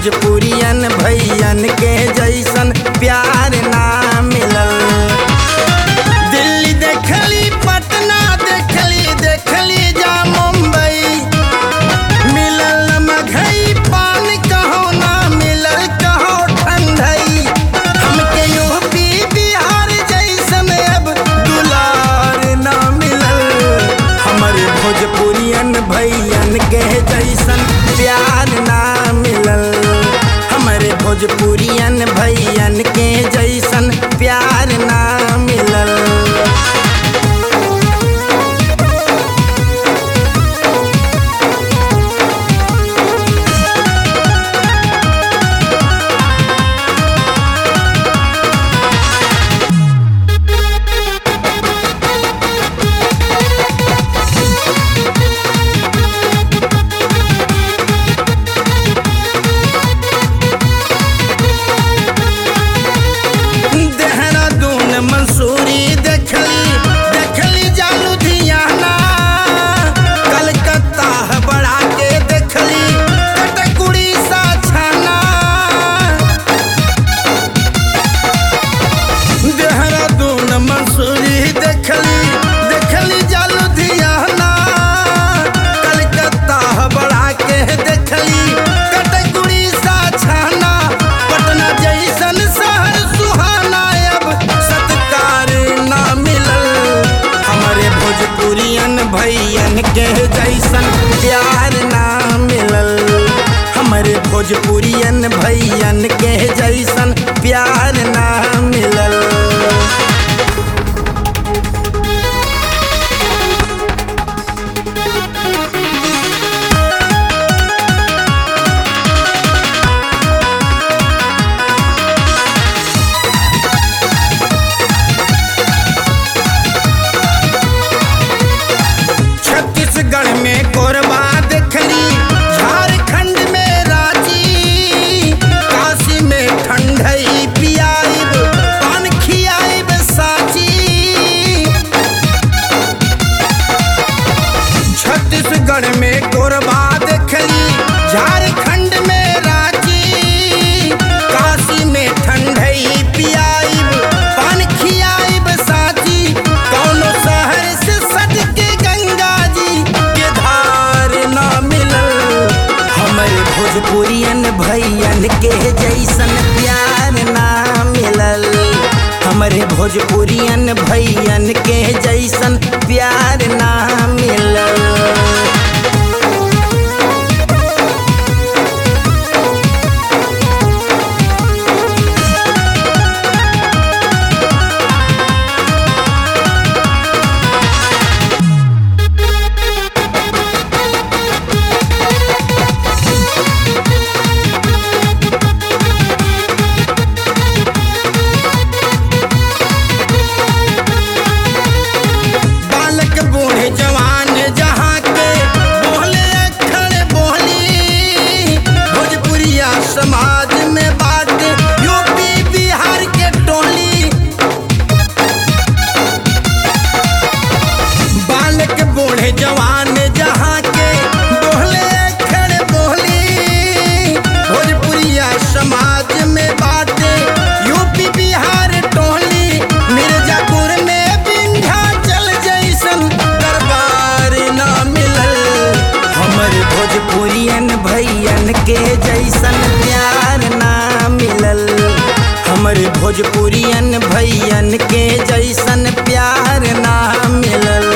भोजपुरियन भैयन के जैसन प्यार ना मिलल। दिल्ली देखली, पटना देखली, देखली जा मुंबई, मिलल मघई पान कहो ना मिलल कहो ठंडई। हमके यूपी बिहार जैसन अब दुलार ना मिलल। हमारे भोजपुरियन भैयन के जैसन प्यार ना मिलल। हमारे भोजपुरियन भैयन के जैसन प्यार ना मिलल। मंसूरी देखली, देखली जा लुधियाना, कलकत्ता बड़ा के देखली, कटकुड़ी सा छाना। देहरादून मंसूरी देखली, देखली जा लुधियाना, कलकत्ता बड़ा के देखली, कटकुड़ी सा छाना। पटना जैसन शहर सुहाना अब सत्कार ना मिलल। हमारे भोजपुरियन भैयन के जैसन प्यार ना मिलल। हमारे भोजपुरियन भैयन के जैसन प्यार ना मिलल। छत्तीसगढ़ में कोरबा देखली, झारखंड में रांची, काशी में ठंडई पियाइब, पान खियाइब साची। छत्तीसगढ़ में कोरबा देखली, झारखंड में रांची, काशी में ठंडई पियाइब, पान खियाइब साची। कौनो शहर से सट के गंगा जी के धार ना मिलल। हमारे भोजपुरियन भैयन के जैसन प्यार ना मिलल। हमारे भोजपुरियन भैयन के जैसन प्यार ना मिलल। जवान जहाँ के बोले अखर बोली, भोजपुरिया समाज में बात यूपी बिहार के टोली। बालक बूढ़े जवान जहाँ के बोले अखर बोली, भोजपुरिया समाज में बात यूपी बिहार टोली। मिर्जापुर में विंध्याचल जैसन भोजपुरियन भैयन के जैसन प्यार ना मिलल। हमारे भोजपुरियन भैयन के जैसन प्यार ना मिलल।